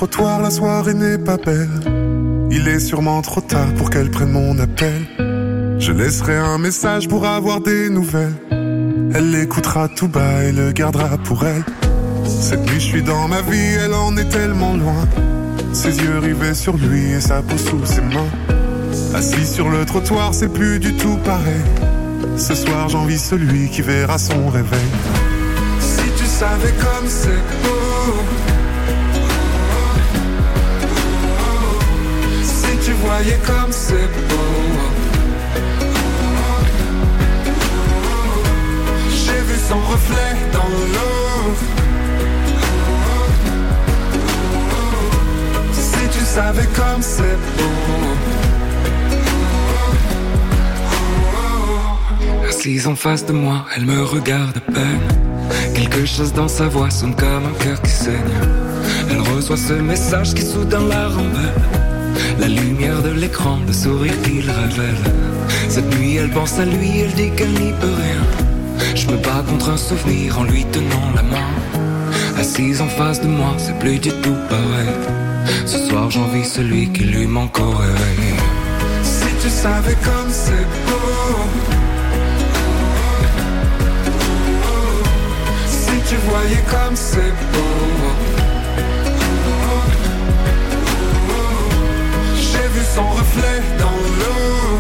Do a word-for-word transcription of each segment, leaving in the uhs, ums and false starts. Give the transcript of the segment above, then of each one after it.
trottoir, la soirée n'est pas belle. Il est sûrement trop tard pour qu'elle prenne mon appel. Je laisserai un message pour avoir des nouvelles. Elle l'écoutera tout bas et le gardera pour elle. Cette nuit je suis dans ma vie, elle en est tellement loin. Ses yeux rivés sur lui et sa peau sous ses mains. Assis sur le trottoir, c'est plus du tout pareil. Ce soir j'envie celui qui verra son réveil. Si tu savais comme c'est beau, si tu voyais comme c'est beau. J'ai vu son reflet dans l'eau. Si tu savais comme c'est beau. Assise en face de moi, elle me regarde à peine. Quelque chose dans sa voix sonne comme un cœur qui saigne. Elle reçoit ce message qui soudain la rembelle. La lumière de l'écran, le sourire qu'il révèle. Cette nuit elle pense à lui, elle dit qu'elle n'y peut rien. Je me bats contre un souvenir en lui tenant la main. Assise en face de moi, c'est plus du tout pareil. Ce soir j'envie celui qui lui manque au réveil. Si tu savais comme c'est beau. Si tu voyais comme c'est beau. J'ai vu son reflet dans l'eau.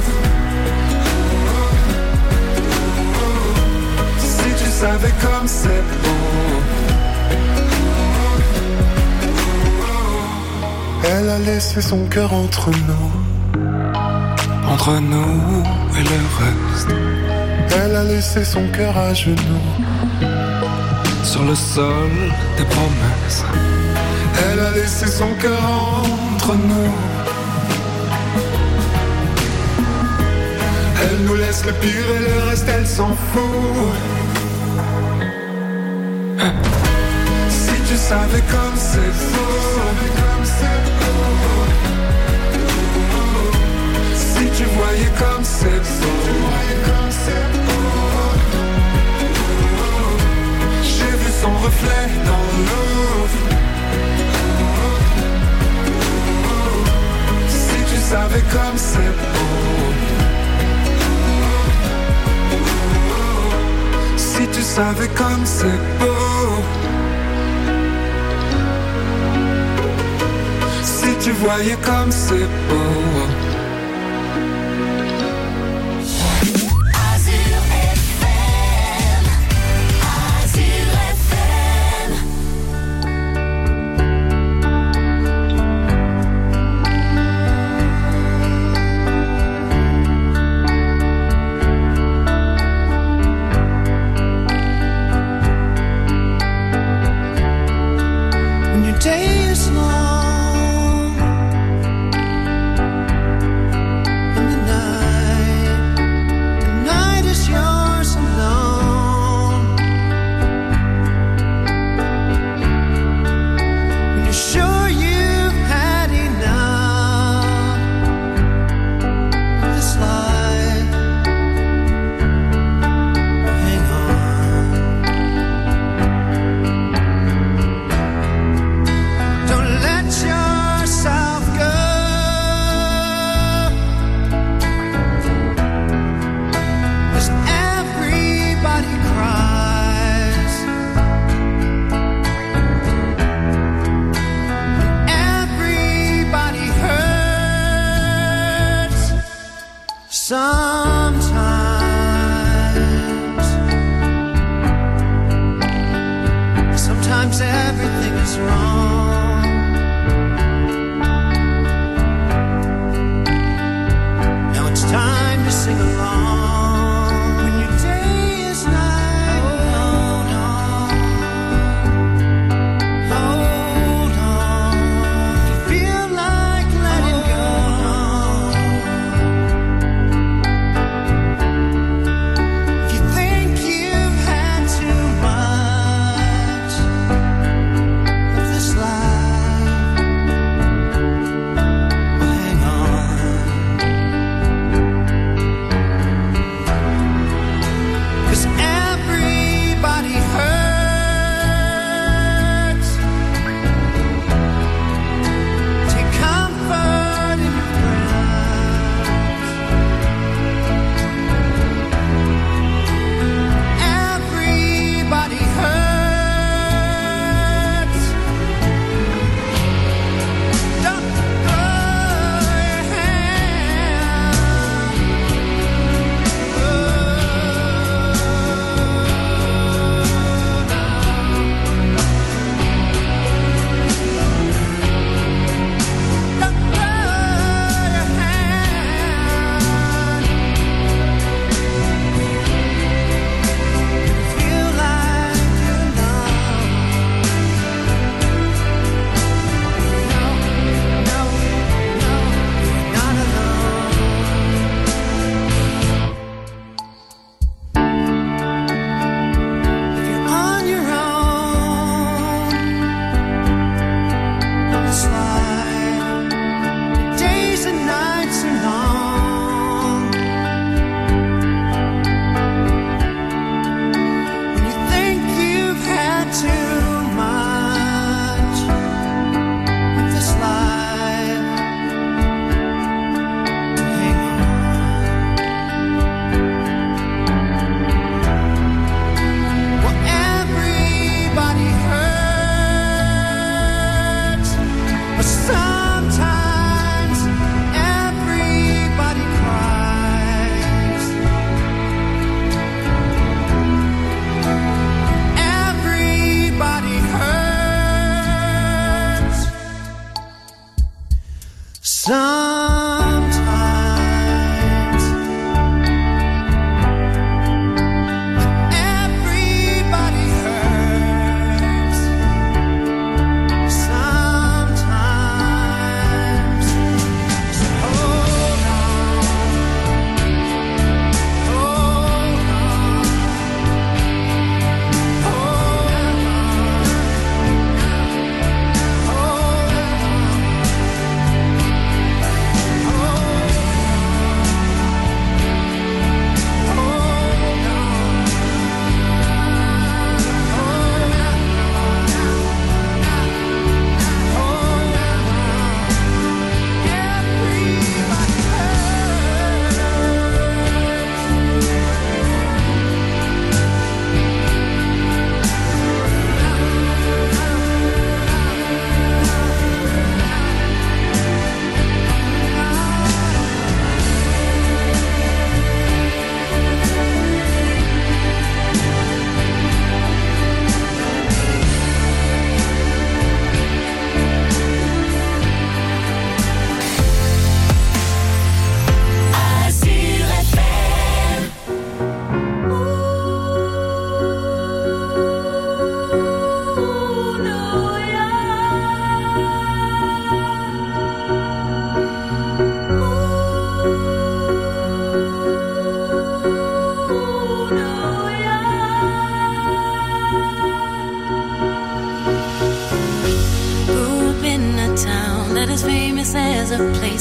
Si tu savais comme c'est beau. Elle a laissé son cœur entre nous. Entre nous et le reste. Elle a laissé son cœur à genoux. Sur le sol des promesses. Elle a laissé son cœur entre nous. Elle nous laisse le pire et le reste elle s'en fout. Hein? Si tu savais comme c'est faux. Si tu voyais comme c'est beau. J'ai vu son reflet dans l'eau. Si tu savais comme c'est beau. Si tu savais comme c'est beau. Si tu voyais comme c'est beau.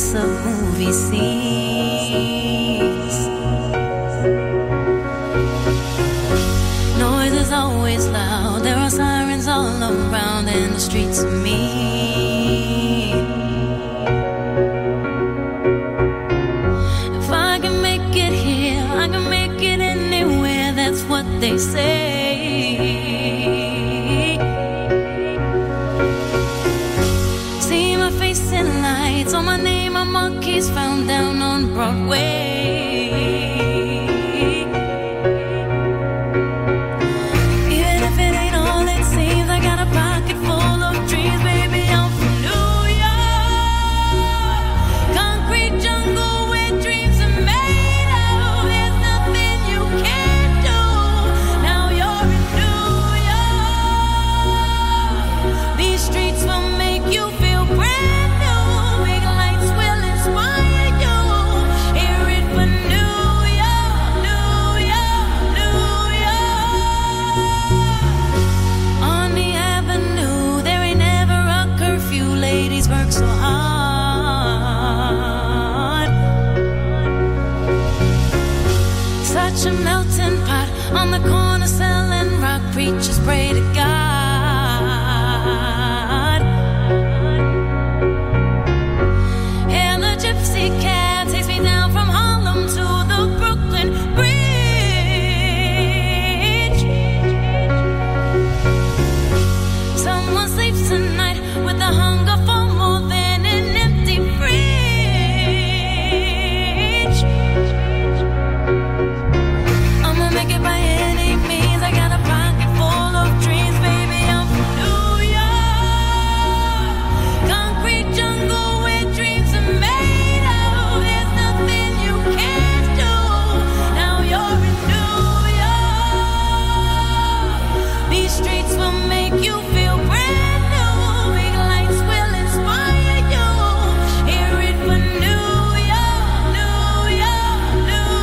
place of movie scenes. Noise is always loud, there are sirens all around, and the streets are mean. If I can make it here, I can make it anywhere, that's what they say. See my face in lights, on my name a monkey's found down on Broadway. Even if it ain't all it seems, I got a pocket full of dreams, baby, I'm from New York. Concrete jungle where dreams are made of, there's nothing you can't do. Now you're in New York. These streets will make you feel brand new. Big lights will inspire you. Hear it for New York, New York, New York. On the avenue, there ain't never a curfew. Ladies work so hard. Such a melting pot on the corner selling rock. Preachers pray to God. And the gypsy cab takes me down from Harlem to the Brooklyn Bridge. Someone sleeps tonight with the hunger for more than an empty fridge. I'ma make it by any means. I got a pocket full of dreams, baby, I'm from New York. Concrete jungle where dreams are made of, there's nothing you can't do. Now you're in New York. These streets will make you feel brand new. Big lights will inspire you. Hear it for New York, New York, New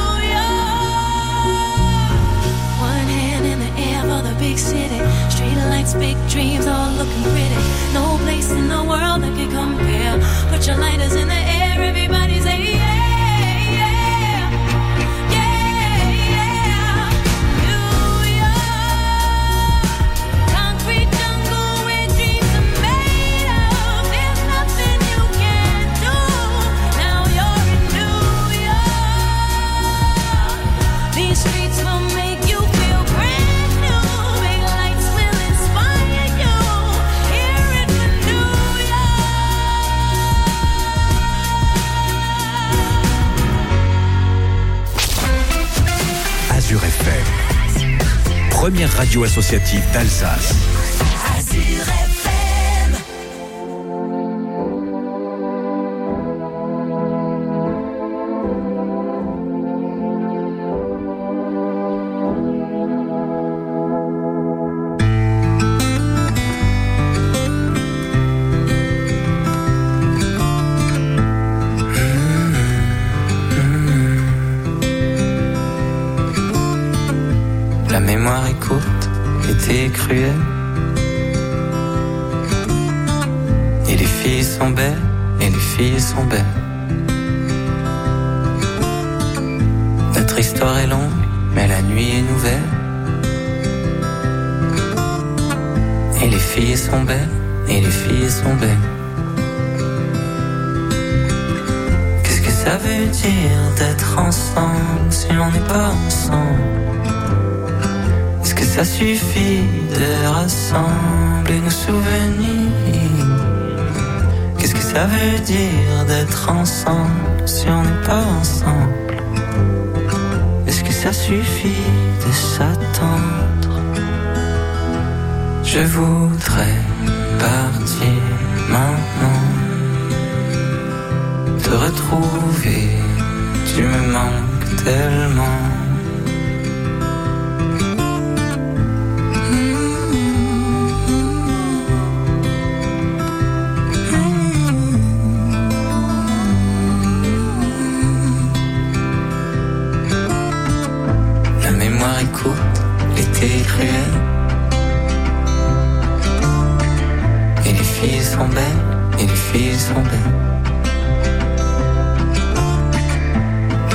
York. One hand in the air for the big city. Street lights, big dreams, all looking pretty. No place in the world that can compare. Put your lighters in the air, everybody say yeah, yeah, yeah, yeah. New York, concrete jungle where dreams are made of. There's nothing you can't do. Now you're in New York. These streets will make you feel brand new. Big lights will inspire you. Hear it for New York. Azure F M, première radio associative d'Alsace. Azure F M. La mémoire est courte, l'été est cruel. Et les filles sont belles, et les filles sont belles. Notre histoire est longue, mais la nuit est nouvelle. Et les filles sont belles, et les filles sont belles. Qu'est-ce que ça veut dire d'être ensemble si on n'est pas ensemble? Est-ce que ça suffit de rassembler nos souvenirs? Qu'est-ce que ça veut dire d'être ensemble si on n'est pas ensemble? Est-ce que ça suffit de s'attendre? Je voudrais partir maintenant, te retrouver, tu me manques tellement. Écoute, l'été est cruel. Et les filles sont belles, et les filles sont belles.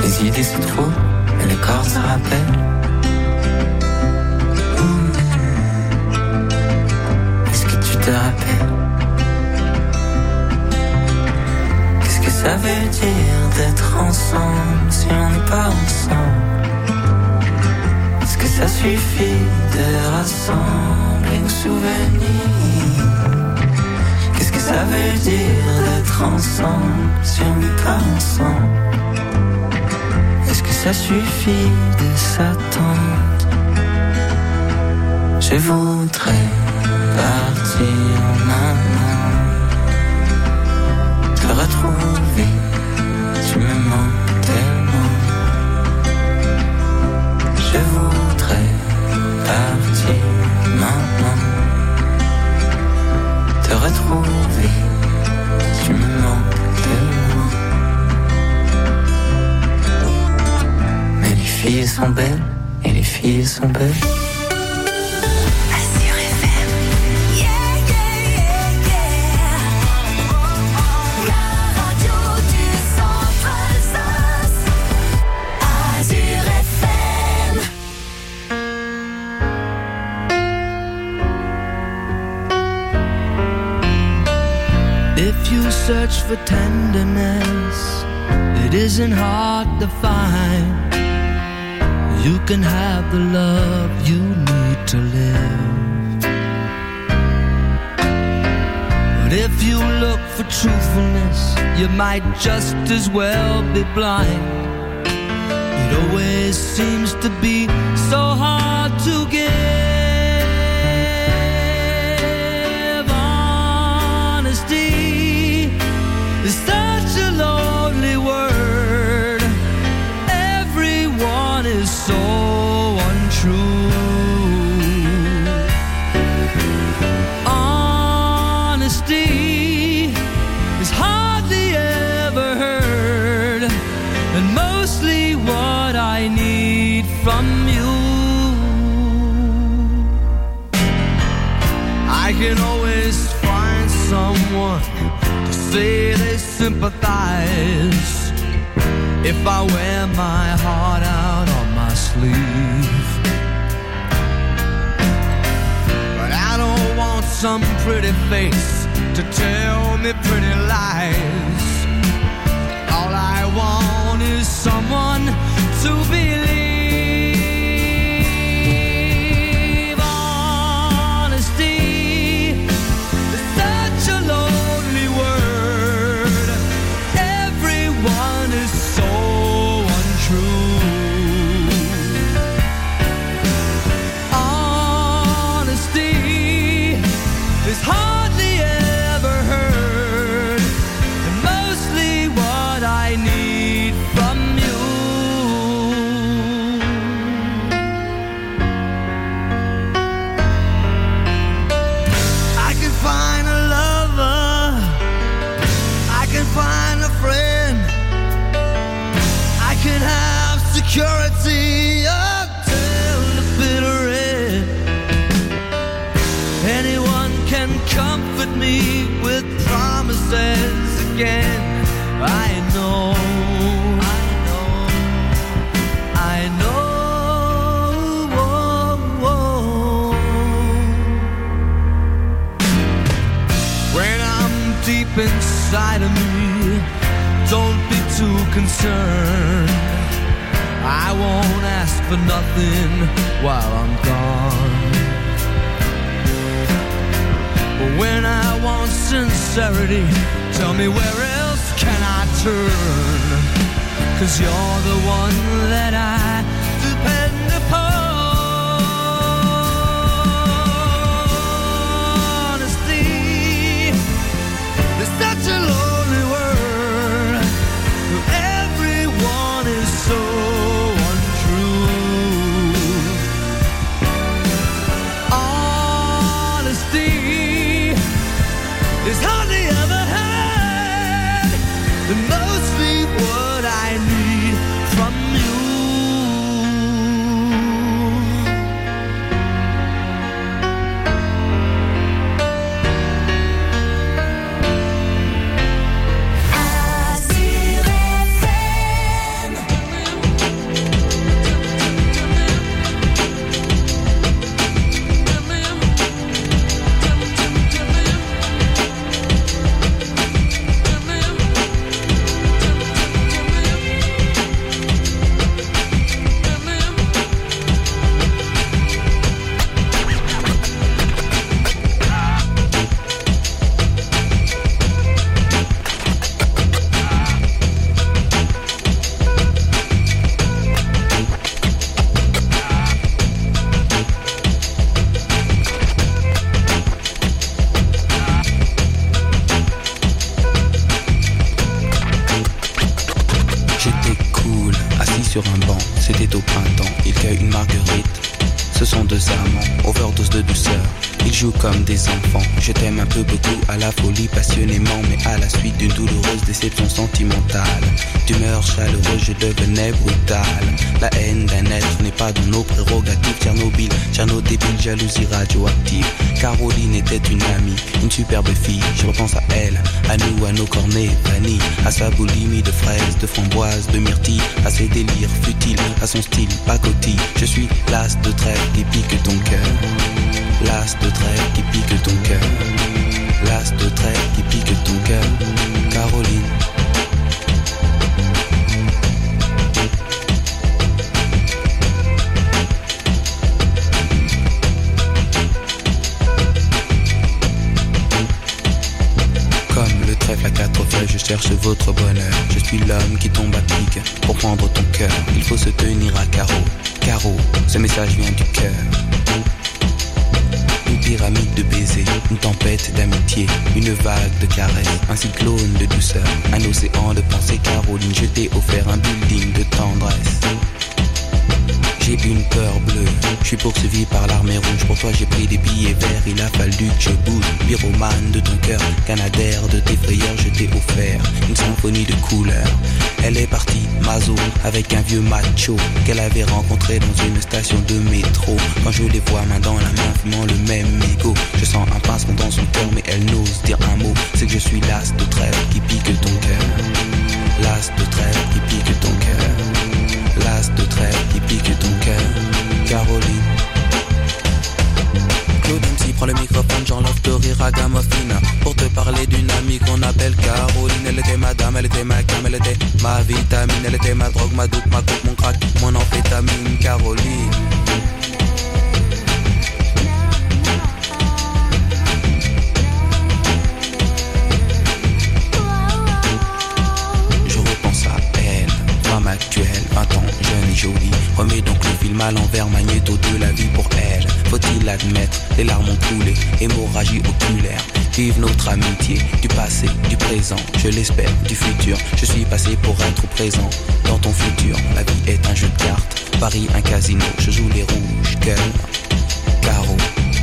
Les idées c'est trop, mais le corps ça rappelle. Mmh. Est-ce que tu te rappelles? Qu'est-ce que ça veut dire d'être ensemble si on n'est pas ensemble? Est-ce que ça suffit de rassembler nos souvenirs? Qu'est-ce que ça veut dire d'être ensemble si on n'est pas ensemble? Est-ce que ça suffit de s'attendre? Je voudrais partir maintenant, te retrouver, tu me manques tellement. Je voudrais partir maintenant, te retrouver, tu me manques tellement. Mais les filles sont belles, et les filles sont belles. Search for tenderness, it isn't hard to find. You can have the love you need to live. But if you look for truthfulness, you might just as well be blind. It always seems to be so hard to give. Honesty is such a lonely word. Everyone is so untrue. Honesty is hardly ever heard, and mostly what I need from you. I can always find someone say they sympathize if I wear my heart out on my sleeve. But I don't want some pretty face to tell me pretty lies. All I want is someone to believe. Honesty is such a lonely word. Everyone is so untrue. Honesty is hardly ever heard, and mostly what I need from you. I can find a lover, I can find a friend, I can have security until the bitter end. Anyone can comfort me with promises again. I know, I know, I know. When I'm deep inside of me, don't be too concerned. I won't ask for nothing while I'm gone. But when I want sincerity, tell me where else can I turn? 'Cause you're the one that I depend upon. Honesty is such a lonely word. Everyone is so untrue. Honesty is hardly ever heard, and mostly what I need from you. c'était au printemps, il cueille une marguerite. Ce sont deux amants, overdose de douceur. Ils jouent comme des enfants. Je t'aime un peu beaucoup, à la folie passionnément, mais à la suite d'une douloureuse déception sentimentale. D'humeur chaleureuse, je devenais brutal. La haine d'un être n'est pas dans nos prérogatives. Tchernobyl, Tcherno débile, jalousie radioactive. Caroline était une amie, une superbe fille. Je repense à elle, à nous, à nos cornets vanille, à sa boulimie de fraises, de framboises, de myrtilles, à ses délires futiles, à son style pacotille. Je suis l'as de trêve qui pique ton cœur. L'as de trêve qui pique ton cœur. L'as de trêve qui pique ton cœur. Caroline. Comme le trèfle à quatre feuilles, je cherche votre bonheur. Je suis l'homme qui tombe à pic pour prendre ton cœur. Il faut se tenir à carreau. Carreau, ce message vient du cœur. Une pyramide de baisers, une tempête d'amitié, une vague de caresses, un cyclone de douceur, un océan de pensée. Caroline, je t'ai offert un building de tendresse. J'ai une peur bleue, je suis poursuivi par l'armée rouge. Pour toi j'ai pris des billets verts, il a fallu que je bouge. Pyromane de ton cœur, canadair de tes frayeurs. Je t'ai offert une symphonie de couleurs. Elle est partie, Mazo, avec un vieux macho qu'elle avait rencontré dans une station de métro. Quand je les vois main dans la main, fumant le même mégot, je sens un pincement dans son cœur, mais elle n'ose dire un mot. C'est que je suis l'as de trêve qui pique ton cœur. L'as de trêve qui pique ton cœur. L'as de trêve qui pique ton cœur. Caroline. Claude M C prend le microphone, j'enlève de rire à Gamofina pour te parler d'une amie qu'on appelle Caroline. Elle était ma dame, elle était ma cam, elle était ma vitamine. Elle était ma drogue, ma doute, ma coupe, mon crack, mon amphétamine. Caroline. Je repense à elle, femme actuelle, vingt ans, jeune et jolie. Remets donc le film à l'envers, magnéto de la vie pour elle. Faut-il l'admettre, les larmes ont coulé, hémorragie oculaire. Vive notre amitié, du passé, du présent, je l'espère, du futur. Je suis passé pour être présent dans ton futur. La vie est un jeu de cartes, Paris un casino. Je joue les rouges, cœur, carreau.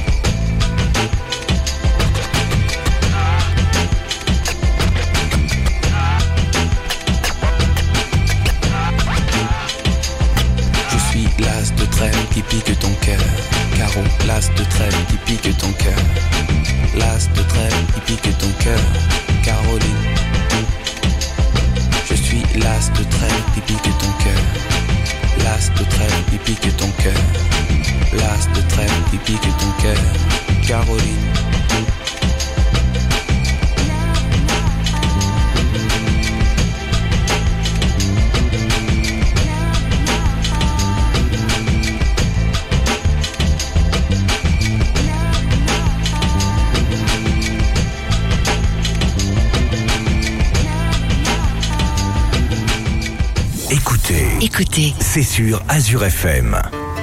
L'as de trêve qui pique ton cœur. Carreau, l'as de trêve qui pique ton cœur. L'as de trêve qui pique ton cœur. Caroline. Je suis l'as de trêve qui pique ton cœur. L'as de trêve qui pique ton cœur. L'as de trêve qui pique ton cœur. Caroline. Écoutez, c'est sur Azure F M.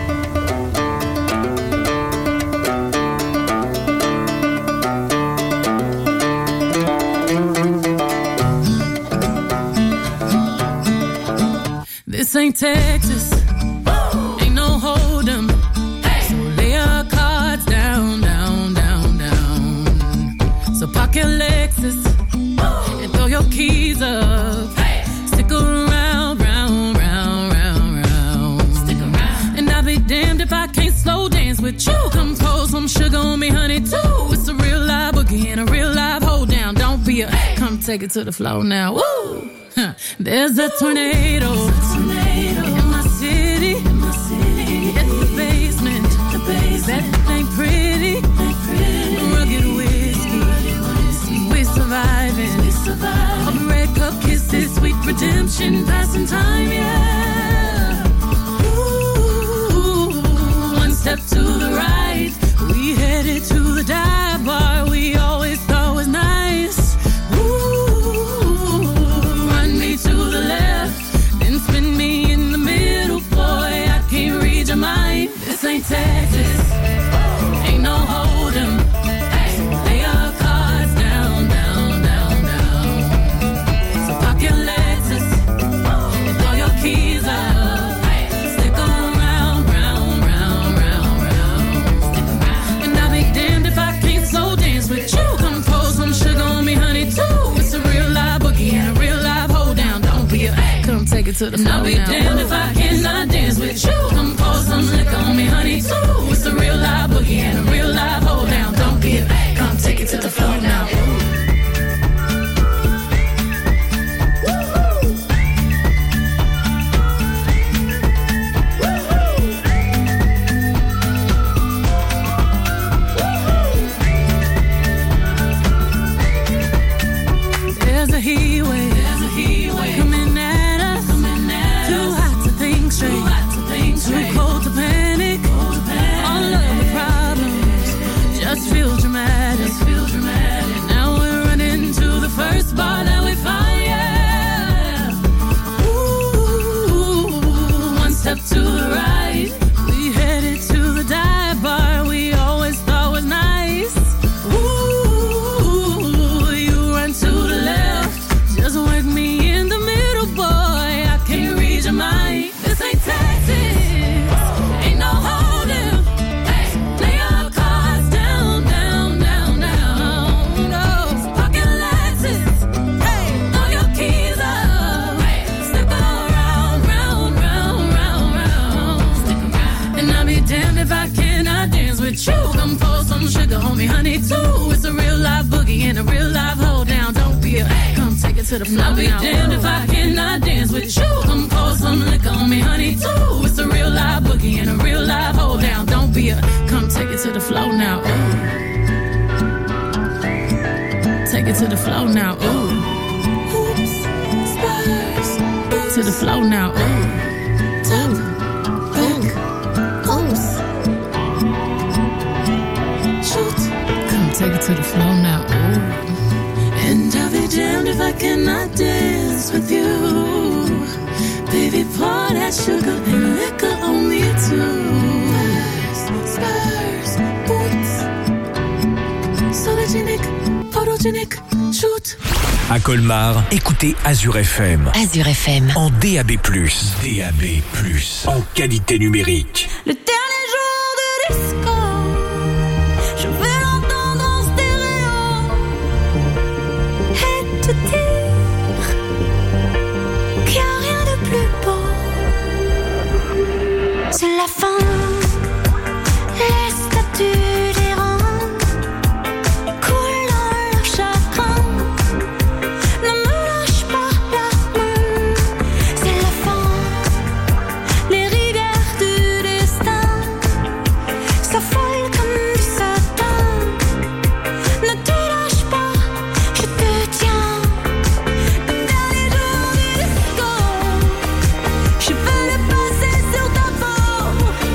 This ain't Texas, ain't no hold 'em. So lay your cards down, down, down, down. So park your Lexus and throw your keys up. Stick around, round, round, round, round. Stick around. And I'll be damned if I can't slow dance with you. Come pour some sugar on me, honey, too. It's a real live boogie and a real live hold down. Don't be a, come take it to the floor now. Woo! Huh. There's a tornado, tornado in my city, in my city. At the basement, the basement. That ain't pretty, ain't pretty. Rugged whiskey, rugged whiskey. We surviving, we surviving. All the red cup kisses, sweet redemption, passing time, yeah. Ooh, one step to the right, we headed to the dive bar we always thought was nice. To the left, then spin me in the middle, boy, I can't read your mind. This ain't Texas, ain't no hold 'em. Lay your cards down, down, down, down. So park your Lexus and throw your keys to the floor. I'll be damned if I cannot dance with you. Come pour some liquor on me, honey, too. It's a real live boogie and a real live hold down. Don't be a babe, come take it to the floor now. To the floor. I'll be damned if I cannot dance with you. Come pour some liquor on me, honey, too. It's a real live boogie and a real live hold down. Don't be a, come take it to the floor now. Ooh. Take it to the floor now. Ooh. Oops, spurs. To the floor now. Ooh. Tap, back, oops. Shoot. Come take it to the floor now. Ooh. And I'll be damned if I cannot dance with you. Baby, pour that sugar and liquor on me too. Spurs, spurs, boots. Sologenic, photogenic, shoot. À Colmar, écoutez Azure F M. Azure F M. En D A B plus. D A B plus. En qualité numérique. Le dernier jour de disco. Je vais l'entendre en stéréo. Et te dire qu'il n'y a rien de plus beau. C'est la fin. Les statues des rangs coulent dans leur chagrin. Ne me lâche pas la main. C'est la fin. Les rivières du destin s'affolent comme du satin. Ne te lâche pas, je te tiens. Le dernier jour du disco, je veux le passer sur ta peau.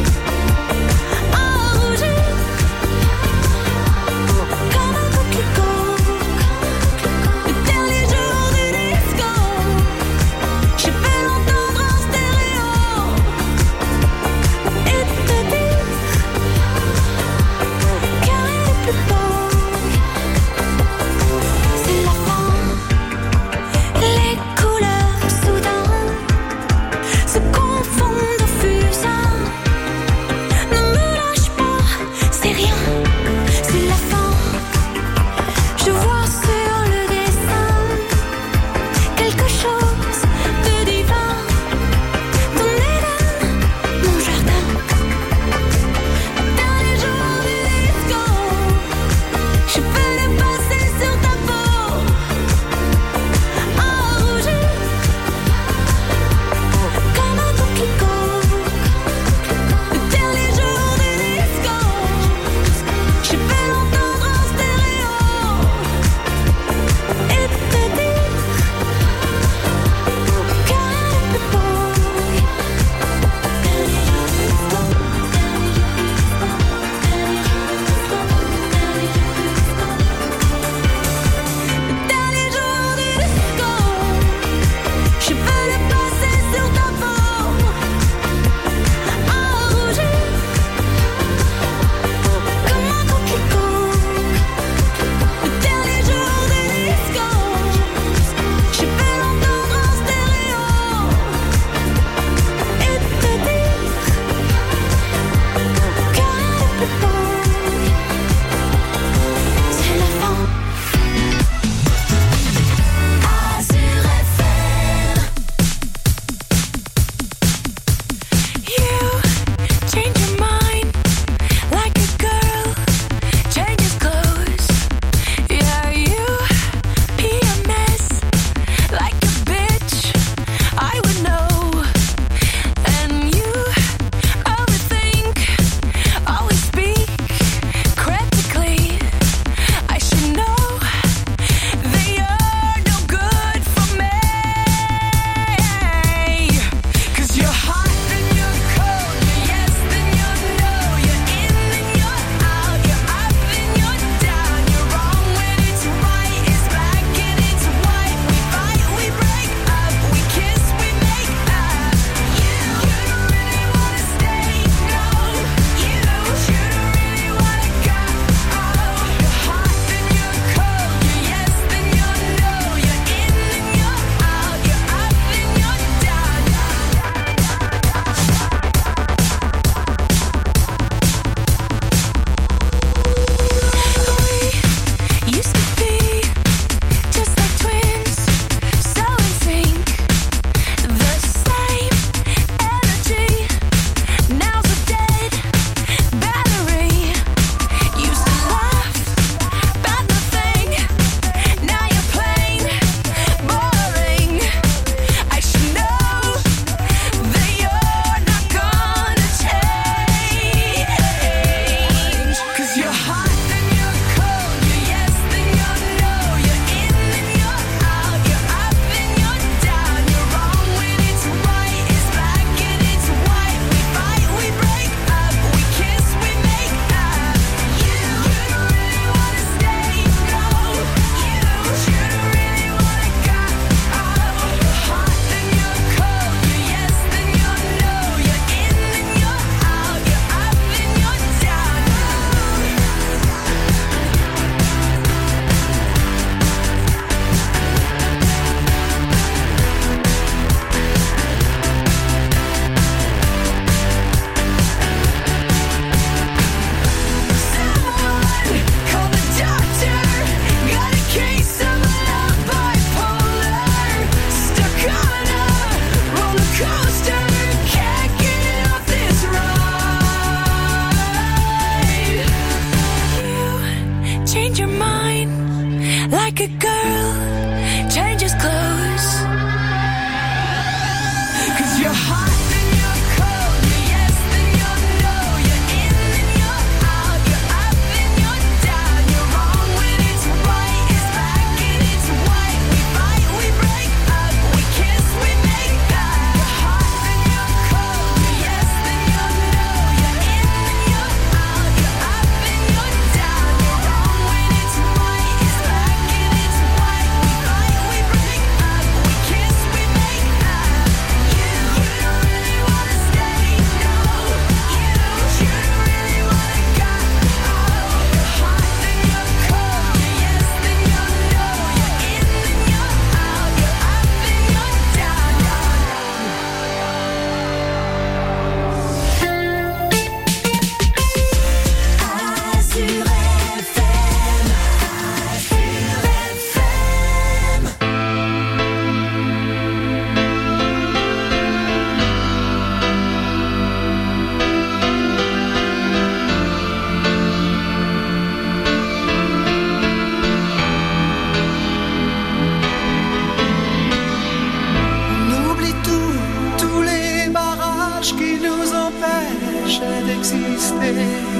d'exister.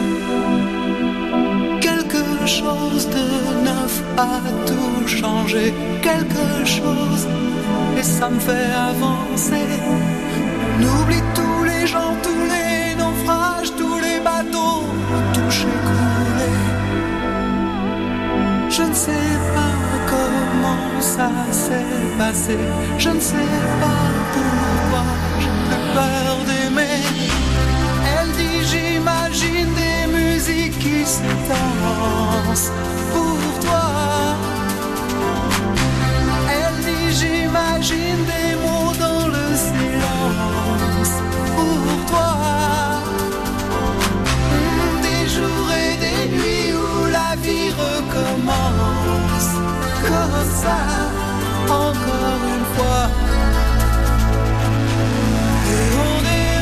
Quelque chose de neuf a tout changé, quelque chose, et ça me fait avancer. On oublie tous les gens, tous les naufrages, tous les bateaux touchés, coulés. Je ne sais pas comment ça s'est passé, je ne sais pas pourquoi j'ai plus peur d'aimer. Elle dit j'imagine des musiques qui se dansent pour toi. Elle dit j'imagine des mots dans le silence pour toi. Des jours et des nuits où la vie recommence comme ça, encore une fois. Et on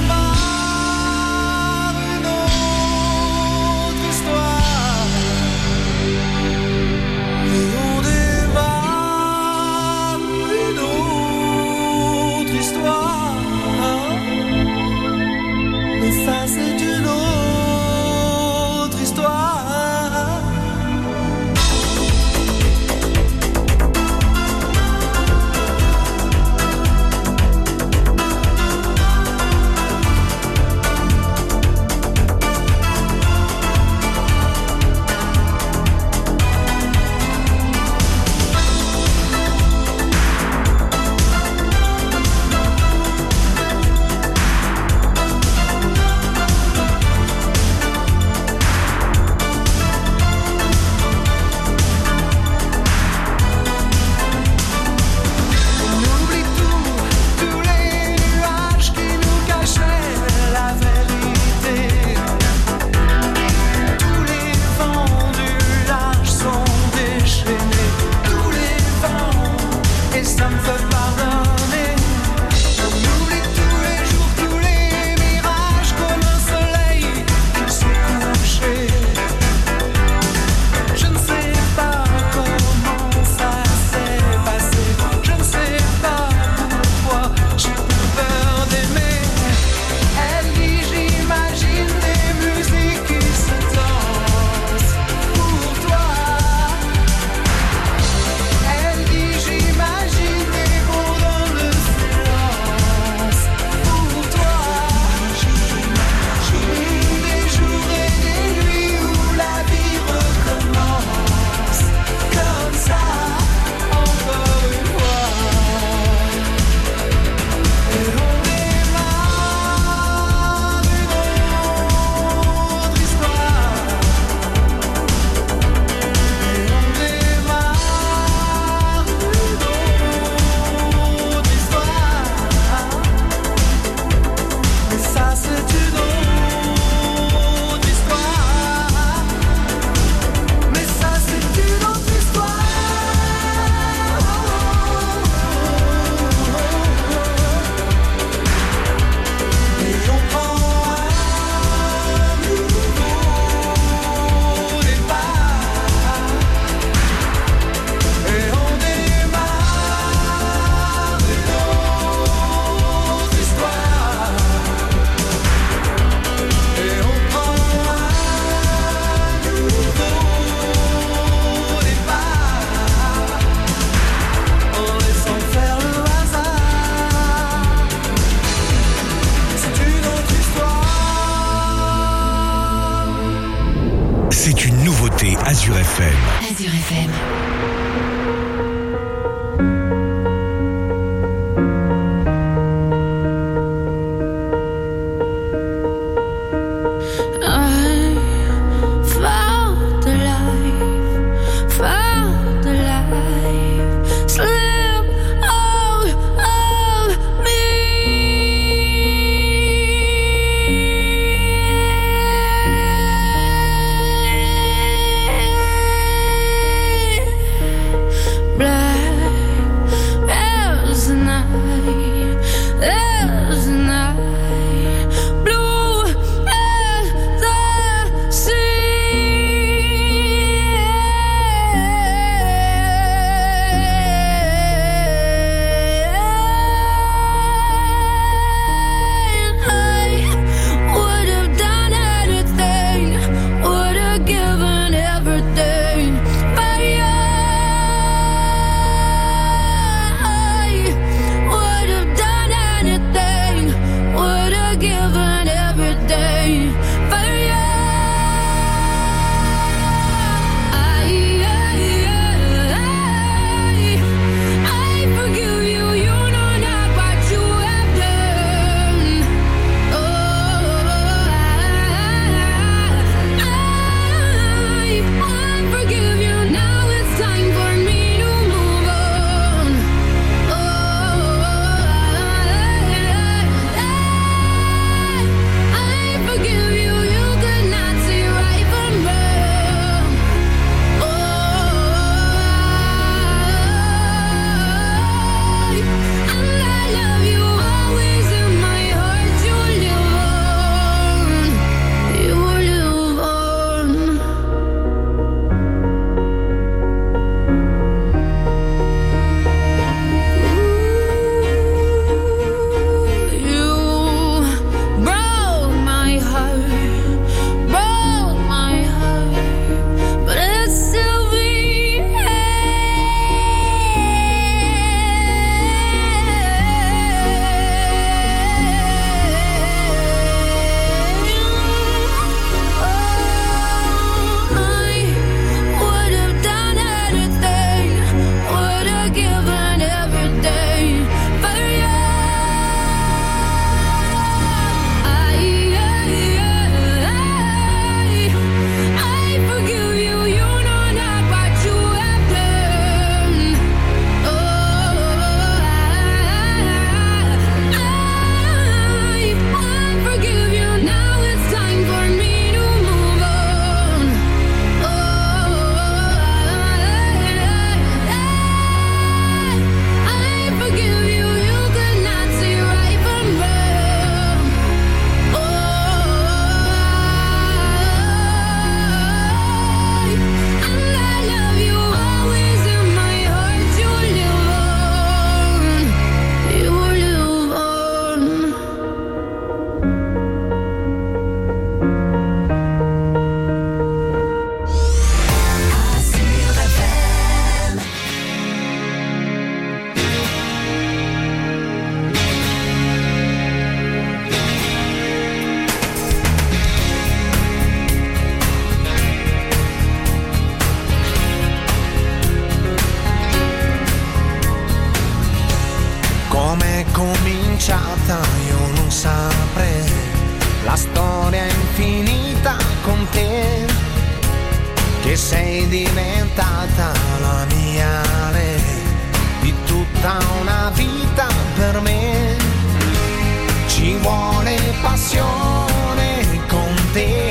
démarre une autre histoire. Et on démarre une autre histoire. Mais ça c'est une autre histoire. Azure F M. Azure F M. Yeah. e sei diventata la mia re di tutta una vita per me. Ci vuole passione con te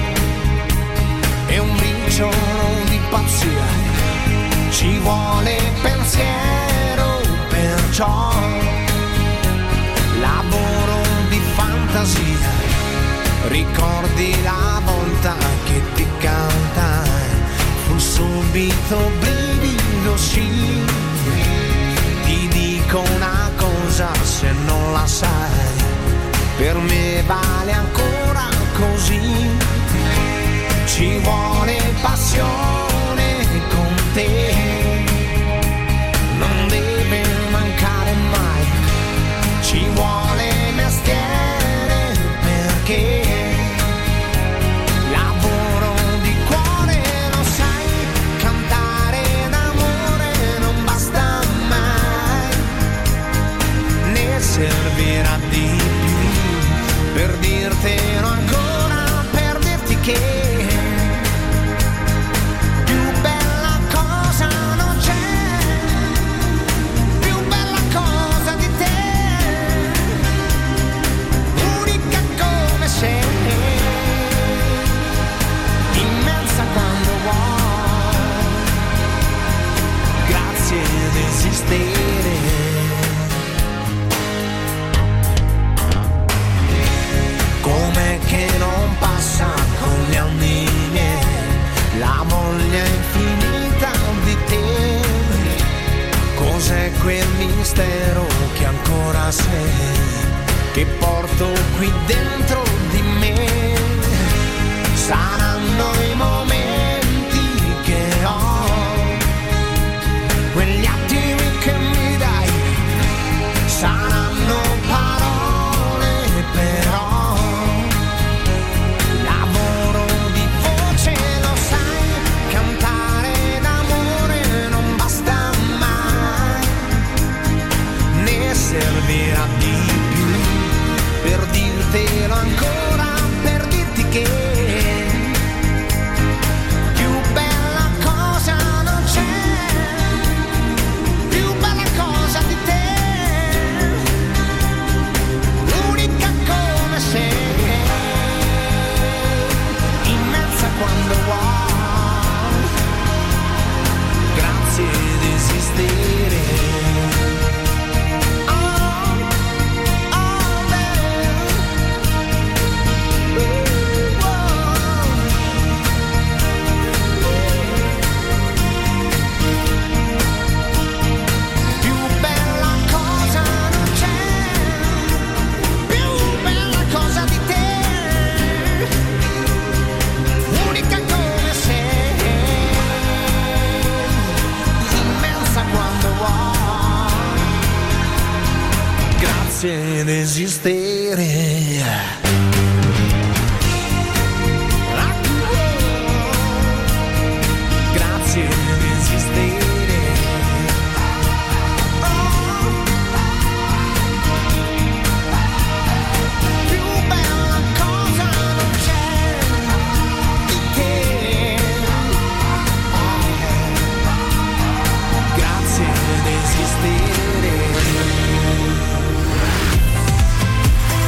e un briciolo di pazzia, ci vuole pensiero, perciò lavoro di fantasia. Ricordi la volta che ti cantai, fu subito brivido, sì. Ti dico una cosa, se non la sai, per me vale ancora così. Ci vuole passione con te, non deve mancare mai. Ci vuole mestiere perché lavoro di cuore, lo sai, cantare d'amore non basta mai, ne servirà di più per dirtelo ancora, per dirti che esistere. Com'è che non passa con gli anni miei la voglia infinita di te? Cos'è quel mistero che ancora sei, che porto qui dentro di me? Saranno i momenti che ho, quegli attimi che mi dai, saranno parole però, lavoro di voce, lo sai, cantare d'amore non basta mai, ne servirà di più per dirtelo ancora, per dirti che ed esistere. Grazie di esistere. Più bella cosa non c'è di te. Grazie di esistere.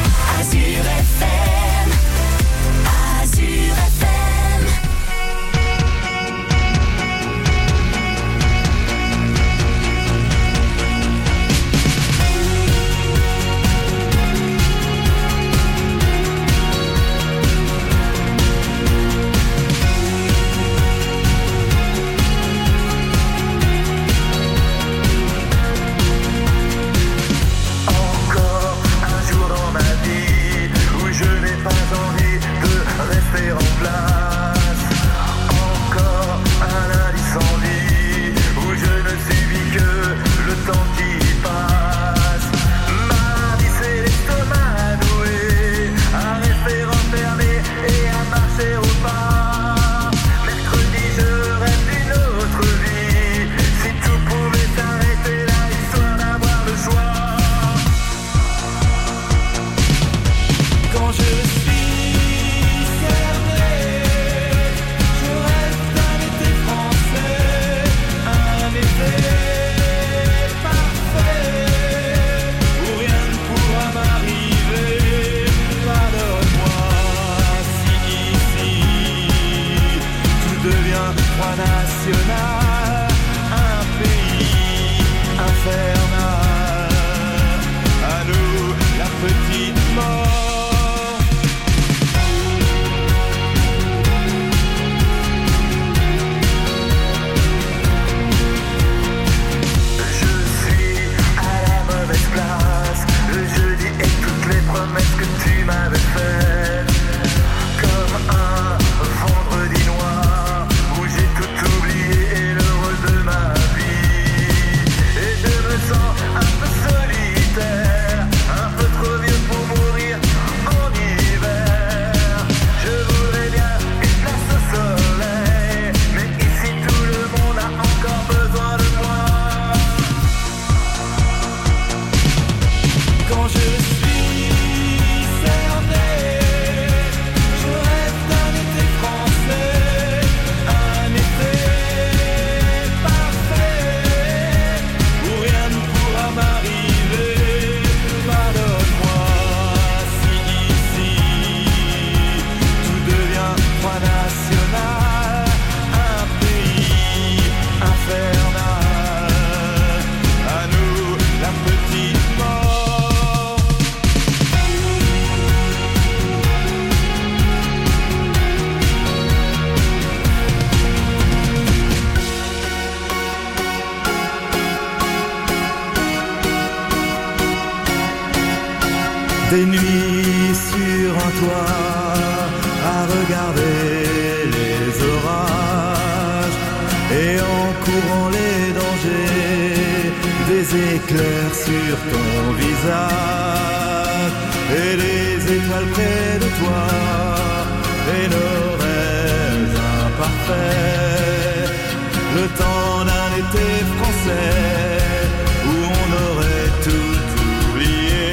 Des nuits sur un toit à regarder les orages et en courant les dangers, des éclairs sur ton visage et les étoiles près de toi et nos rêves imparfaits. Le temps d'un été français où on aurait tout oublié.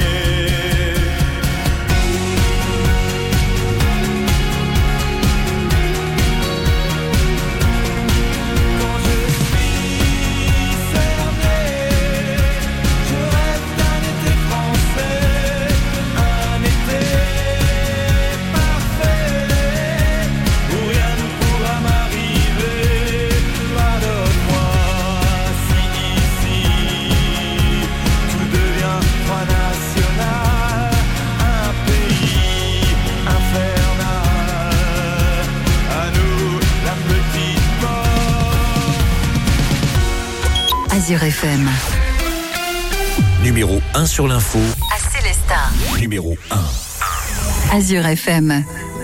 Quand je suis cerné, je rêve d'un été français, un été parfait où rien ne pourra m'arriver. Pardonne-moi si ici tout devient droit national, un pays infernal. À nous la petite mort. Azure F M. Numéro un sur l'info. À Célestat. Numéro un. Azure F M.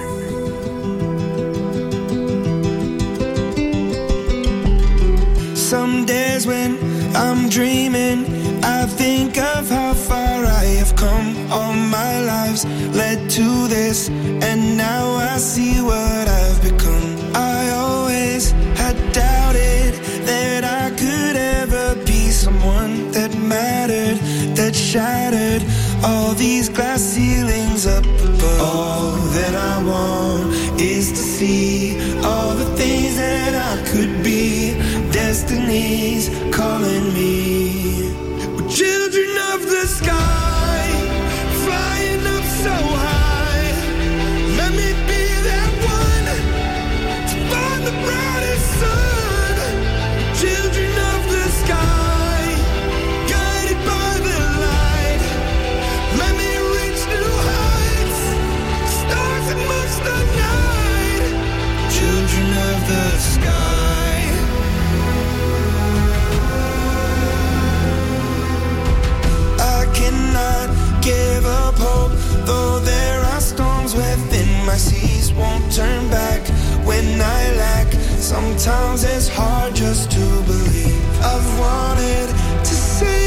Some days when I'm dreaming, I think of how far I have come. All my lives led to this, and now I see what I've become. I always had doubted that I could ever be someone that mattered, that shattered all these glass ceilings up above. All that I want is to see all the things that I could be. Destiny's calling me. We're children of the sky, flying up so high. Let me be that one to find the brightest sun. Children of the sky, guided by the light. Let me reach new heights, stars amongst the night. Children of the sky. Cannot give up hope, though there are storms within my seas. Won't turn back when I lack. Sometimes it's hard just to believe. I've wanted to say